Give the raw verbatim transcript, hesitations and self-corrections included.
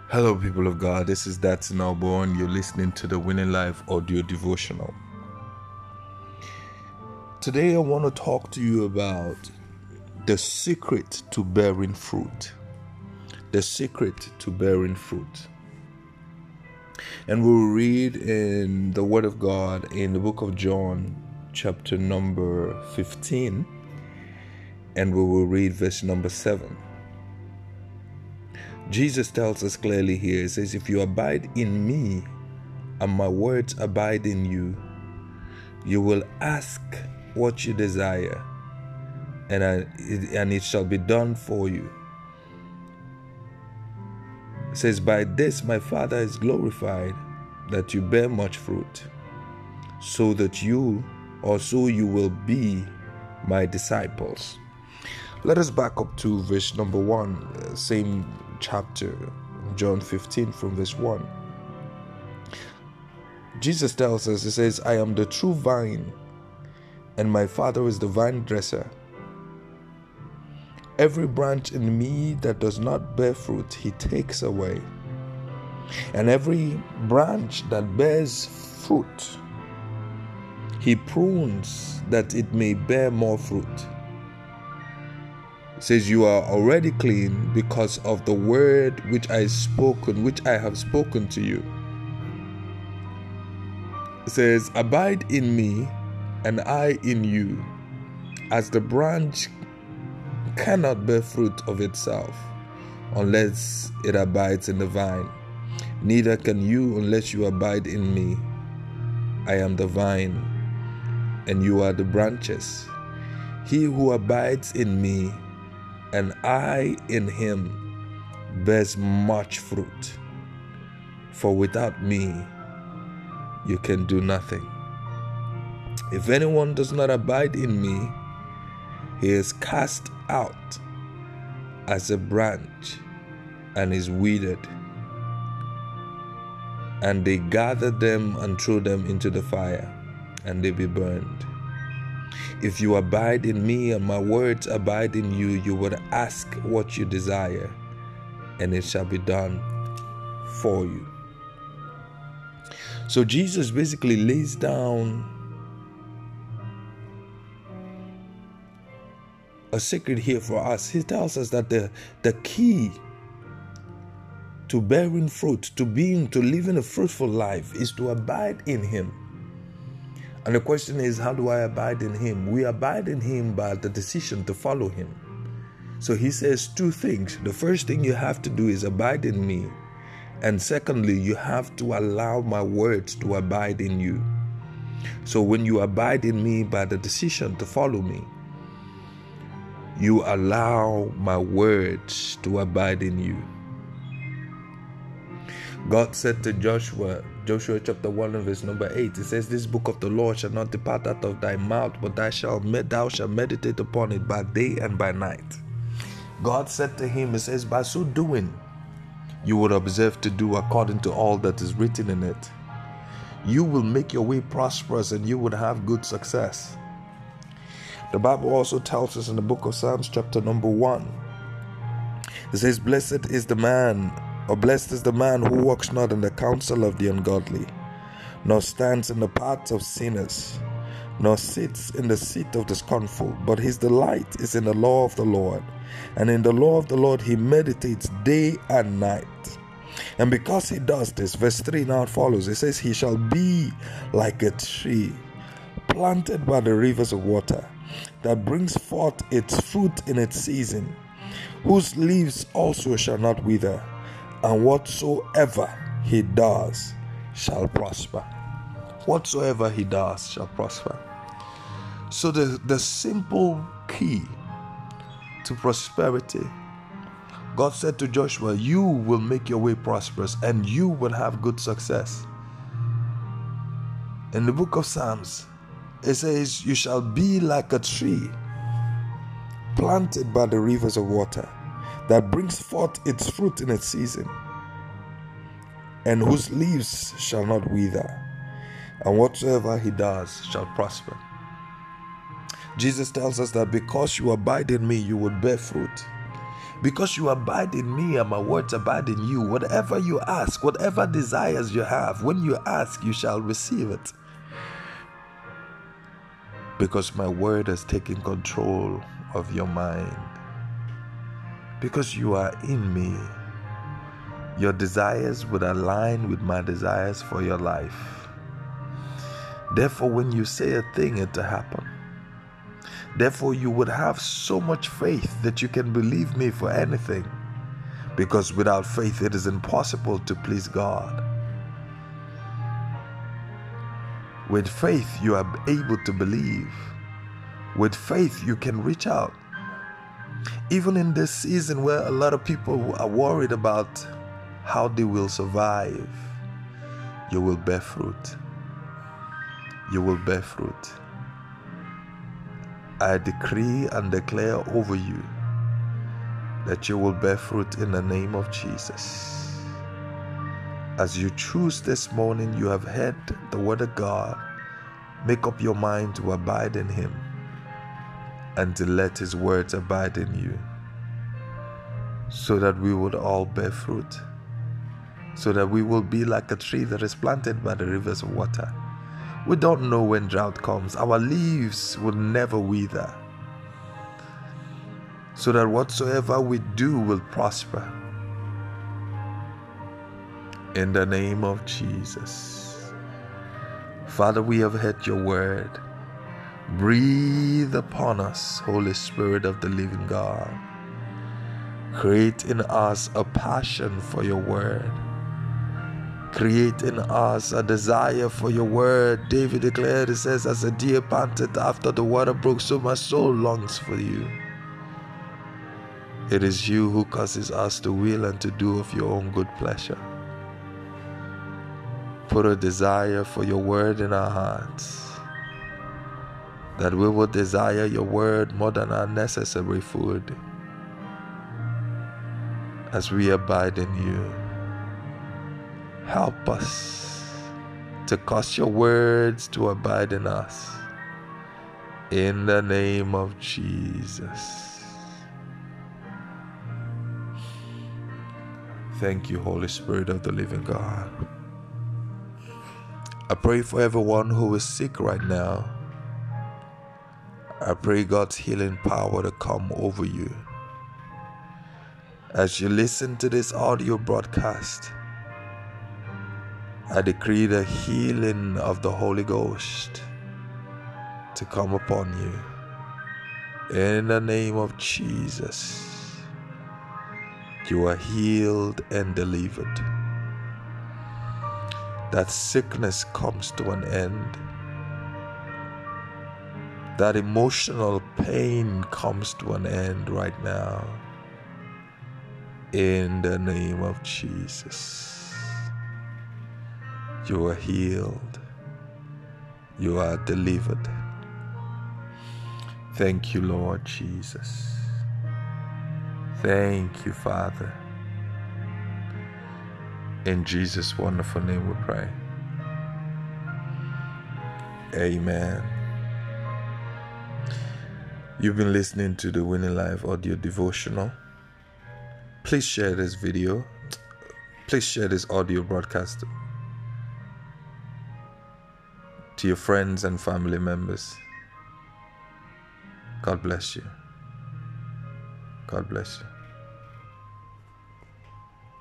Hello, people of God. This is That's Now Born. You're listening to the Winning Life audio devotional. Today, I want to talk to you about the secret to bearing fruit. The secret to bearing fruit. And we'll read in the Word of God in the book of John, chapter number fifteen, and we will read verse number seven. Jesus tells us clearly here, he says, if you abide in me and my words abide in you, you will ask what you desire, and, I, and it shall be done for you. It says, by this my Father is glorified, that you bear much fruit, so that you also you will be my disciples. Let us back up to verse number one, uh, same chapter, John fifteen, from verse one. Jesus tells us, he says, I am the true vine, and my Father is the vine dresser. Every branch in me that does not bear fruit, he takes away. And every branch that bears fruit, he prunes that it may bear more fruit. It says, you are already clean because of the word which I spoken, which I have spoken to you. It says, abide in me and I in you, as the branch cannot bear fruit of itself unless it abides in the vine. Neither can you unless you abide in me. I am the vine, and you are the branches. He who abides in me and I in him bears much fruit. For without me you can do nothing. If anyone does not abide in me, he is cast out as a branch and is withered, and they gather them and throw them into the fire, and they be burned. If you abide in me and my words abide in you, you will ask what you desire, and it shall be done for you. So Jesus basically lays down a secret here for us. He tells us that the, the key to bearing fruit, to being, to living a fruitful life, is to abide in him. And the question is, how do I abide in him? We abide in him by the decision to follow him. So he says two things. The first thing you have to do is abide in me. And secondly, you have to allow my words to abide in you. So when you abide in me by the decision to follow me, you allow my words to abide in you. God said to Joshua, Joshua chapter one and verse number eight, it says, this book of the law shall not depart out of thy mouth, but thou shalt, thou shalt meditate upon it by day and by night. God said to him, it says, by so doing, you would observe to do according to all that is written in it. You will make your way prosperous and you would have good success. The Bible also tells us in the book of Psalms chapter number one, it says, blessed is the man, or blessed is the man who walks not in the counsel of the ungodly, nor stands in the paths of sinners, nor sits in the seat of the scornful, but his delight is in the law of the Lord, and in the law of the Lord he meditates day and night. And because he does this, verse three now follows, it says, he shall be like a tree planted by the rivers of water, that brings forth its fruit in its season, whose leaves also shall not wither, and whatsoever he does shall prosper. Whatsoever he does shall prosper. So the, the simple key to prosperity, God said to Joshua, you will make your way prosperous and you will have good success. In the book of Psalms, it says, you shall be like a tree planted by the rivers of water, that brings forth its fruit in its season, and whose leaves shall not wither, and whatsoever he does shall prosper. Jesus tells us that because you abide in me, you will bear fruit. Because you abide in me and my words abide in you, whatever you ask, whatever desires you have, when you ask, you shall receive it. Because my word has taken control of your mind. Because you are in me, your desires would align with my desires for your life. Therefore, when you say a thing, it will happen. Therefore, you would have so much faith that you can believe me for anything. Because without faith, it is impossible to please God. With faith, you are able to believe. With faith, you can reach out. Even in this season where a lot of people are worried about how they will survive, you will bear fruit. You will bear fruit. I decree and declare over you that you will bear fruit in the name of Jesus. As you choose this morning, you have heard the word of God. Make up your mind to abide in Him and to let His words abide in you, so that we would all bear fruit, so that we will be like a tree that is planted by the rivers of water. We don't know when drought comes. Our leaves will never wither, so that whatsoever we do will prosper. In the name of Jesus. Father, we have heard your word. Breathe upon us, Holy Spirit of the living God. Create in us a passion for your word. Create in us a desire for your word. David declared, it says, as a deer panted after the water brook, so my soul longs for you. It is you who causes us to will and to do of your own good pleasure. Put a desire for your word in our hearts, that we will desire your word more than our necessary food. As we abide in you, help us to cause your words to abide in us. In the name of Jesus. Thank you, Holy Spirit of the living God. I pray for everyone who is sick right now. I pray God's healing power to come over you. As you listen to this audio broadcast, I decree the healing of the Holy Ghost to come upon you. In the name of Jesus, you are healed and delivered. That sickness comes to an end. That emotional pain comes to an end right now. In the name of Jesus. You are healed. You are delivered. Thank you, Lord Jesus. Thank you, Father. In Jesus' wonderful name we pray. Amen. You've been listening to the Winning Life audio devotional. Please share this video. Please share this audio broadcast to your friends and family members. God bless you. God bless you.